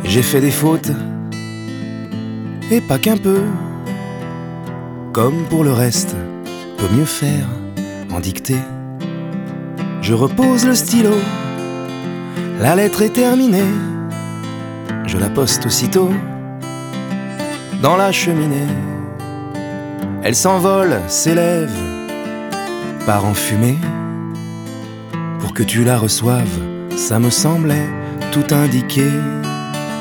J'ai fait des fautes, et pas qu'un peu. Comme pour le reste, peut mieux faire en dictée. Je repose le stylo, la lettre est terminée. Je la poste aussitôt dans la cheminée. Elle s'envole, s'élève, part en fumée. Pour que tu la reçoives, ça me semblait tout indiqué.